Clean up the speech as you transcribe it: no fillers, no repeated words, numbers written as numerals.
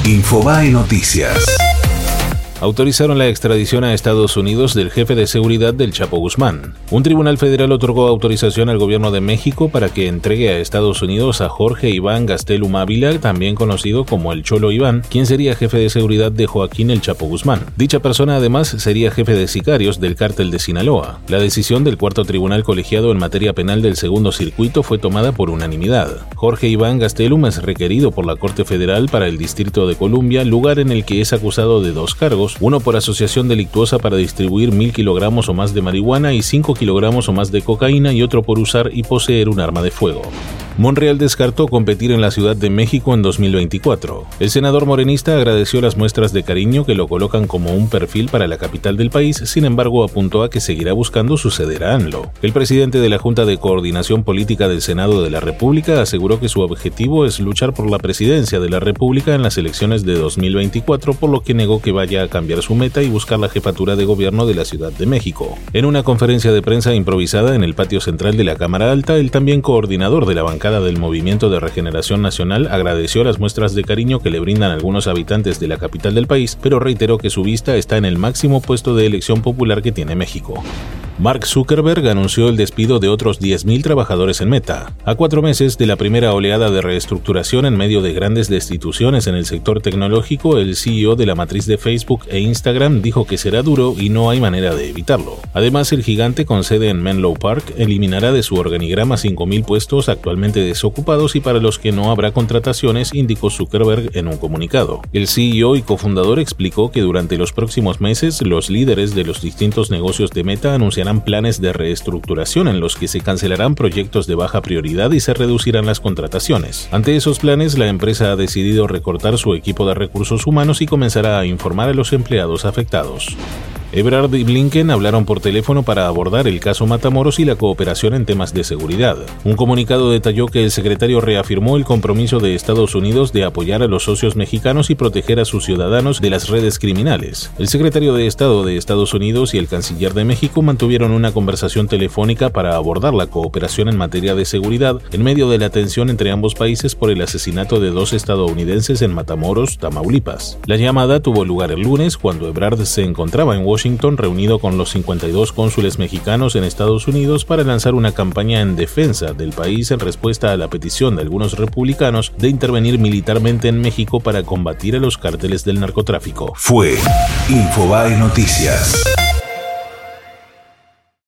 Infobae Noticias. Autorizaron la extradición a Estados Unidos del jefe de seguridad del Chapo Guzmán. Un tribunal federal otorgó autorización al gobierno de México para que entregue a Estados Unidos a Jorge Iván Gastelum Ávila, también conocido como el Cholo Iván, quien sería jefe de seguridad de Joaquín el Chapo Guzmán. Dicha persona además sería jefe de sicarios del cártel de Sinaloa. La decisión del cuarto tribunal colegiado en materia penal del segundo circuito fue tomada por unanimidad. Jorge Iván Gastelum es requerido por la Corte Federal para el Distrito de Columbia, lugar en el que es acusado de 2 cargos, uno por asociación delictuosa para distribuir 1.000 kilogramos o más de marihuana y 5 kilogramos o más de cocaína, y otro por usar y poseer un arma de fuego. Monreal descartó competir en la Ciudad de México en 2024. El senador morenista agradeció las muestras de cariño que lo colocan como un perfil para la capital del país, sin embargo apuntó a que seguirá buscando suceder a ANLO. El presidente de la Junta de Coordinación Política del Senado de la República aseguró que su objetivo es luchar por la presidencia de la República en las elecciones de 2024, por lo que negó que vaya a cambiar su meta y buscar la jefatura de gobierno de la Ciudad de México. En una conferencia de prensa improvisada en el patio central de la Cámara Alta, el también coordinador de la bancada del Movimiento de Regeneración Nacional agradeció las muestras de cariño que le brindan algunos habitantes de la capital del país, pero reiteró que su vista está en el máximo puesto de elección popular que tiene México. Mark Zuckerberg anunció el despido de otros 10.000 trabajadores en Meta. A 4 meses de la primera oleada de reestructuración en medio de grandes destituciones en el sector tecnológico, el CEO de la matriz de Facebook e Instagram dijo que será duro y no hay manera de evitarlo. Además, el gigante con sede en Menlo Park eliminará de su organigrama 5.000 puestos actualmente desocupados y para los que no habrá contrataciones, indicó Zuckerberg en un comunicado. El CEO y cofundador explicó que durante los próximos meses los líderes de los distintos negocios de Meta anunciarán planes de reestructuración en los que se cancelarán proyectos de baja prioridad y se reducirán las contrataciones. Ante esos planes, la empresa ha decidido recortar su equipo de recursos humanos y comenzará a informar a los empleados afectados. Ebrard y Blinken hablaron por teléfono para abordar el caso Matamoros y la cooperación en temas de seguridad. Un comunicado detalló que el secretario reafirmó el compromiso de Estados Unidos de apoyar a los socios mexicanos y proteger a sus ciudadanos de las redes criminales. El secretario de Estado de Estados Unidos y el canciller de México mantuvieron una conversación telefónica para abordar la cooperación en materia de seguridad en medio de la tensión entre ambos países por el asesinato de 2 estadounidenses en Matamoros, Tamaulipas. La llamada tuvo lugar el lunes cuando Ebrard se encontraba en Washington reunido con los 52 cónsules mexicanos en Estados Unidos para lanzar una campaña en defensa del país en respuesta a la petición de algunos republicanos de intervenir militarmente en México para combatir a los cárteles del narcotráfico. Fue Infobae Noticias.